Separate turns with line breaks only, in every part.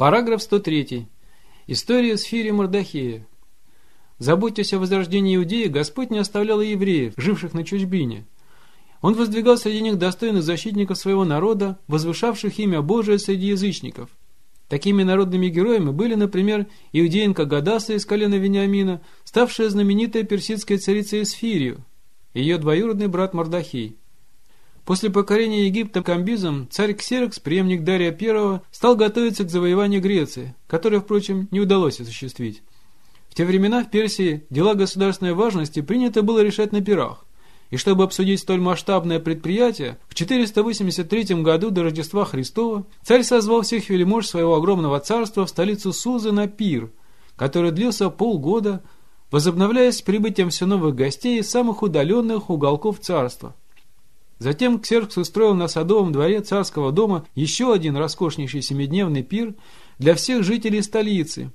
Параграф 103. История Эсфирь и Мордохея. Заботясь о возрождении Иудеи, Господь не оставлял и евреев, живших на чужбине. Он воздвигал среди них достойных защитников своего народа, возвышавших имя Божие среди язычников. Такими народными героями были, например, иудеенка Гадаса из колена Вениамина, ставшая знаменитой персидской царицей Эсфирью, и ее двоюродный брат Мордохей. После покорения Египта Камбизом царь Ксеркс, преемник Дария I, стал готовиться к завоеванию Греции, которое, впрочем, не удалось осуществить. В те времена в Персии дела государственной важности принято было решать на пирах, и чтобы обсудить столь масштабное предприятие, в 483 году до Рождества Христова царь созвал всех вельмож своего огромного царства в столицу Сузы на пир, который длился полгода, возобновляясь с прибытием все новых гостей из самых удаленных уголков царства. Затем Ксеркс устроил на Садовом дворе царского дома еще один роскошнейший семидневный пир для всех жителей столицы.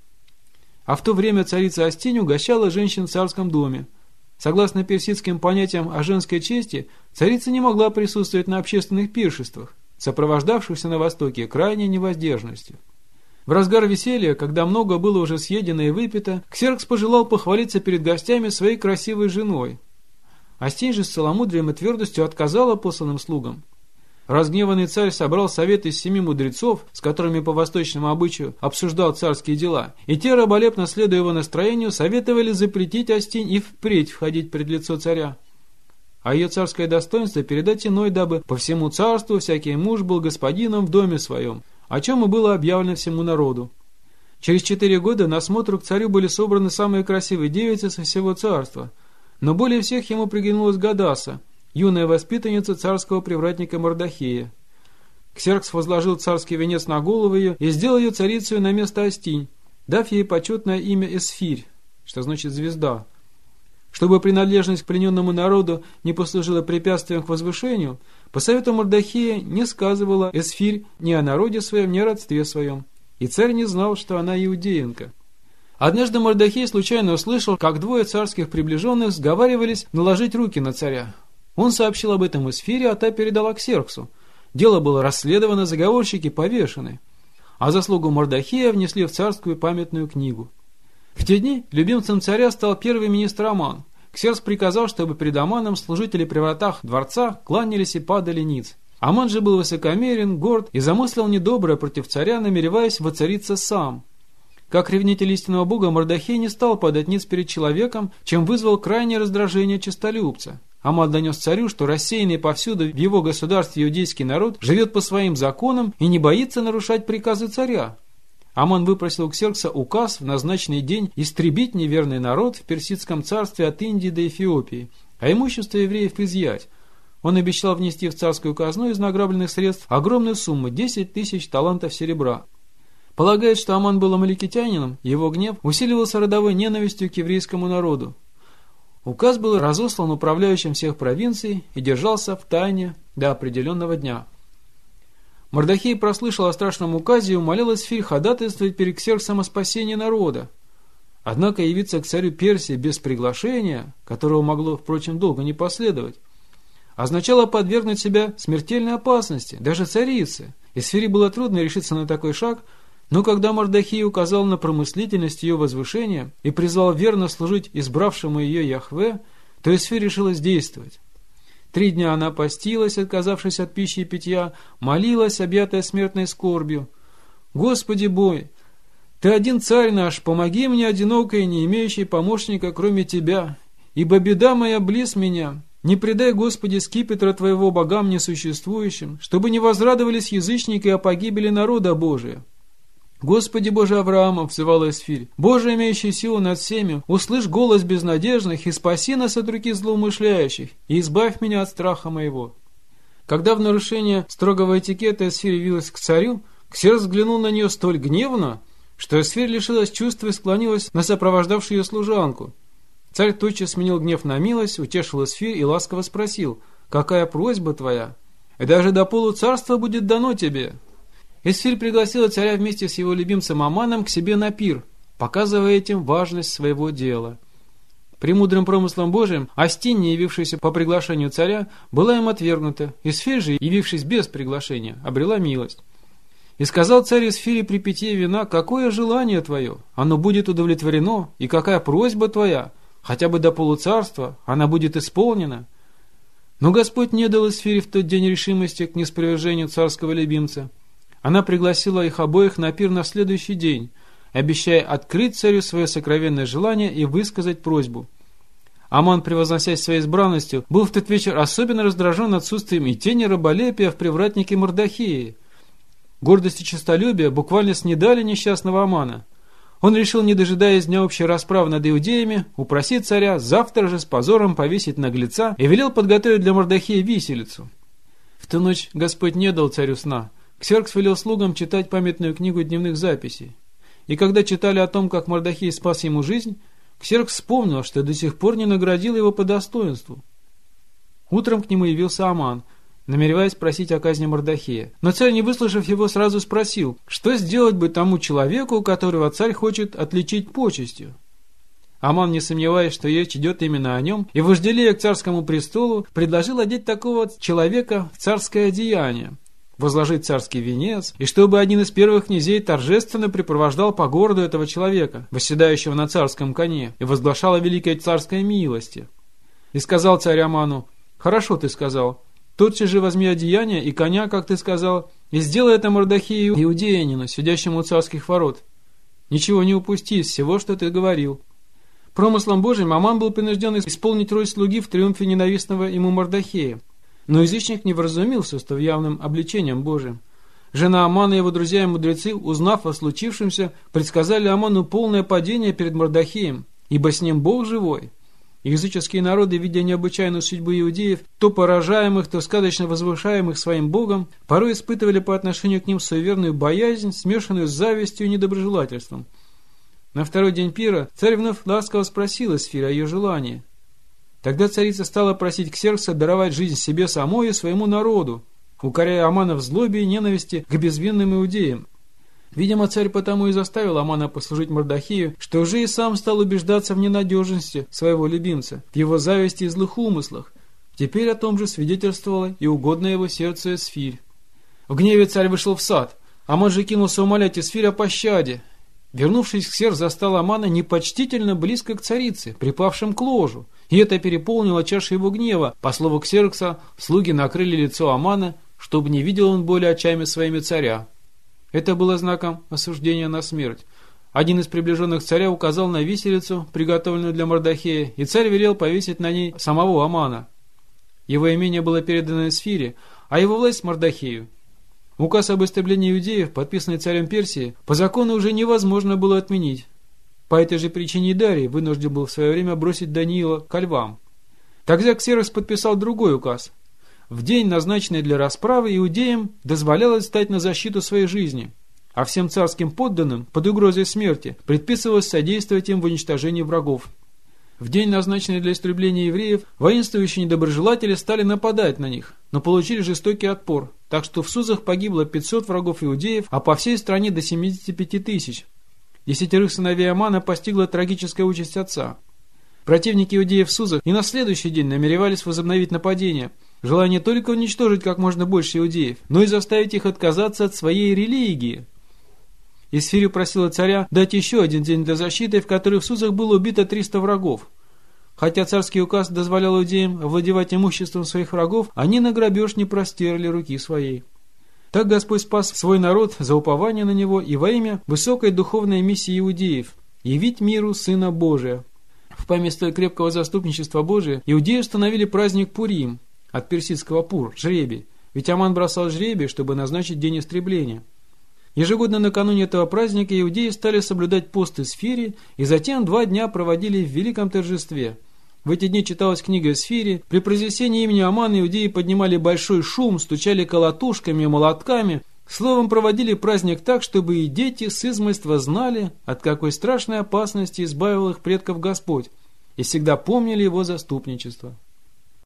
А в то время царица Астинь угощала женщин в царском доме. Согласно персидским понятиям о женской чести, царица не могла присутствовать на общественных пиршествах, сопровождавшихся на Востоке крайней невоздержанностью. В разгар веселья, когда много было уже съедено и выпито, Ксеркс пожелал похвалиться перед гостями своей красивой женой. Астинь же с целомудрием и твердостью отказала посланным слугам. Разгневанный царь собрал совет из 7 мудрецов, с которыми по восточному обычаю обсуждал царские дела, и те, раболепно следуя его настроению, советовали запретить Астинь и впредь входить пред лицо царя, а ее царское достоинство передать иной, дабы по всему царству всякий муж был господином в доме своем, о чем и было объявлено всему народу. Через 4 года на смотру к царю были собраны самые красивые девицы со всего царства, но более всех ему приглянулась Гадаса, юная воспитанница царского привратника Мордохея. Ксеркс возложил царский венец на голову ее и сделал ее царицей на место Астинь, дав ей почетное имя Эсфирь, что значит «звезда». Чтобы принадлежность к плененному народу не послужила препятствием к возвышению, по совету Мордохея не сказывала Эсфирь ни о народе своем, ни о родстве своем, и царь не знал, что она иудеенка. Однажды Мордохей случайно услышал, как 2 царских приближенных сговаривались наложить руки на царя. Он сообщил об этом Эсфире, а та передала Ксерксу. Дело было расследовано, заговорщики повешены, а заслугу Мордохея внесли в царскую памятную книгу. В те дни любимцем царя стал первый министр Аман. Ксеркс приказал, чтобы перед Аманом служители при вратах дворца кланялись и падали ниц. Аман же был высокомерен, горд и замыслил недоброе против царя, намереваясь воцариться сам. Как ревнитель истинного Бога, Мордохей не стал падать ниц перед человеком, чем вызвал крайнее раздражение честолюбца. Аман донес царю, что рассеянный повсюду в его государстве иудейский народ живет по своим законам и не боится нарушать приказы царя. Аман выпросил у Ксеркса указ в назначенный день истребить неверный народ в персидском царстве от Индии до Эфиопии, а имущество евреев изъять. Он обещал внести в царскую казну из награбленных средств огромную сумму – 10 000 талантов серебра. Полагает, что Аман был амаликитянином, его гнев усиливался родовой ненавистью к еврейскому народу. Указ был разослан управляющим всех провинций и держался в тайне до определенного дня. Мордохей прослышал о страшном указе и умолял Эсфирь ходатайствовать перед Ксерксом о спасении народа. Однако явиться к царю Персии без приглашения, которого могло, впрочем, долго не последовать, означало подвергнуть себя смертельной опасности, даже царице. Эсфире было трудно решиться на такой шаг, но когда Мордохей указал на промыслительность ее возвышения и призвал верно служить избравшему ее Яхве, то Эсфирь решилась действовать. 3 дня она постилась, отказавшись от пищи и питья, молилась, объятая смертной скорбью. «Господи Бой, Ты один царь наш, помоги мне, одинокой, не имеющей помощника, кроме Тебя, ибо беда моя близ меня. Не предай, Господи, скипетра Твоего богам несуществующим, чтобы не возрадовались язычники о погибели народа Божия». «Господи Боже Авраама», — взывала Эсфирь, «Боже, имеющий силу над всеми, услышь голос безнадежных и спаси нас от руки злоумышляющих, и избавь меня от страха моего». Когда в нарушение строгого этикета Эсфирь явилась к царю, Ксеркс взглянул на нее столь гневно, что Эсфирь лишилась чувства и склонилась на сопровождавшую ее служанку. Царь тотчас сменил гнев на милость, утешил Эсфирь и ласково спросил: «Какая просьба твоя? И даже до полуцарства будет дано тебе». Эсфирь пригласила царя вместе с его любимцем Аманом к себе на пир, показывая этим важность своего дела. Премудрым промыслом Божиим Астинь, не явившаяся по приглашению царя, была им отвергнута. Эсфирь же, явившись без приглашения, обрела милость. И сказал царь Эсфире при питье вина: какое желание твое, оно будет удовлетворено, и какая просьба твоя, хотя бы до полуцарства, она будет исполнена. Но Господь не дал Эсфире в тот день решимости к ниспровержению царского любимца. Она пригласила их обоих на пир на следующий день, обещая открыть царю свое сокровенное желание и высказать просьбу. Аман, превозносясь своей избранностью, был в тот вечер особенно раздражен отсутствием и тени раболепия в привратнике Мордохее. Гордость и честолюбие буквально снедали несчастного Амана. Он решил, не дожидаясь дня общей расправы над иудеями, упросить царя завтра же с позором повесить наглеца и велел подготовить для Мордохея виселицу. В ту ночь Господь не дал царю сна. Ксеркс велел слугам читать памятную книгу дневных записей. И когда читали о том, как Мордохей спас ему жизнь, Ксеркс вспомнил, что до сих пор не наградил его по достоинству. Утром к нему явился Аман, намереваясь просить о казни Мордохея. Но царь, не выслушав его, сразу спросил, что сделать бы тому человеку, которого царь хочет отличить почестью. Аман, не сомневаясь, что речь идет именно о нем, и вожделея к царскому престолу, предложил одеть такого человека в царское одеяние, возложить царский венец, и чтобы один из первых князей торжественно припровождал по городу этого человека, восседающего на царском коне, и возглашал о великой царской милости. И сказал царь Аману: «Хорошо ты сказал, тотчас же возьми одеяние и коня, как ты сказал, и сделай это Мордохею иудеянину, сидящему у царских ворот. Ничего не упусти из всего, что ты говорил». Промыслом Божьим Аман был принужден исполнить роль слуги в триумфе ненавистного ему Мордохея. Но язычник не вразумился, что явным обличением Божиим. Жена Амана и его друзья и мудрецы, узнав о случившемся, предсказали Аману полное падение перед Мордохеем, ибо с ним Бог живой. Языческие народы, видя необычайную судьбу иудеев, то поражаемых, то сказочно возвышаемых своим Богом, порой испытывали по отношению к ним суеверную боязнь, смешанную с завистью и недоброжелательством. На второй день пира царь вновь ласково спросил Эсфирь о ее желании. Тогда царица стала просить Ксеркса даровать жизнь себе самой и своему народу, укоряя Амана в злобе и ненависти к безвинным иудеям. Видимо, царь потому и заставил Амана послужить Мордохею, что уже и сам стал убеждаться в ненадежности своего любимца, в его зависти и злых умыслах. Теперь о том же свидетельствовала и угодная его сердцу Эсфирь. В гневе царь вышел в сад. Аман же кинулся умолять Эсфирь о пощаде. Вернувшись, Ксеркс застал Амана непочтительно близко к царице, припавшим к ложу, и это переполнило чашу его гнева. По слову Ксеркса, слуги накрыли лицо Амана, чтобы не видел он более очами своими царя. Это было знаком осуждения на смерть. Один из приближенных царя указал на виселицу, приготовленную для Мордохея, и царь велел повесить на ней самого Амана. Его имение было передано Эсфире, а его власть Мордохею. Указ об истреблении иудеев, подписанный царем Персии, по закону уже невозможно было отменить. По этой же причине и Дарий вынужден был в свое время бросить Даниила ко львам. Тогда Ксеркс подписал другой указ. В день, назначенный для расправы, иудеям дозволялось стать на защиту своей жизни, а всем царским подданным под угрозой смерти предписывалось содействовать им в уничтожении врагов. В день, назначенный для истребления евреев, воинствующие недоброжелатели стали нападать на них, но получили жестокий отпор, так что в Сузах погибло 500 врагов иудеев, а по всей стране до 75 тысяч. 10 сыновей Амана постигла трагическая участь отца. Противники иудеев в Сузах и на следующий день намеревались возобновить нападение, желая не только уничтожить как можно больше иудеев, но и заставить их отказаться от своей религии. Эсфирь просила царя дать еще один день для защиты, в который в Сузах было убито 300 врагов. Хотя царский указ дозволял иудеям овладевать имуществом своих врагов, они на грабеж не простерли руки своей. Так Господь спас свой народ за упование на него и во имя высокой духовной миссии иудеев – явить миру Сына Божия. В память столь крепкого заступничества Божия иудеи установили праздник Пурим, от персидского пур – жребий, ведь Аман бросал жребий, чтобы назначить день истребления. Ежегодно накануне этого праздника иудеи стали соблюдать пост Эсфири и затем 2 дня проводили в великом торжестве. В эти дни читалась книга Эсфири, при произнесении имени Амана иудеи поднимали большой шум, стучали колотушками и молотками, словом проводили праздник так, чтобы и дети с измольства знали, от какой страшной опасности избавил их предков Господь, и всегда помнили его заступничество.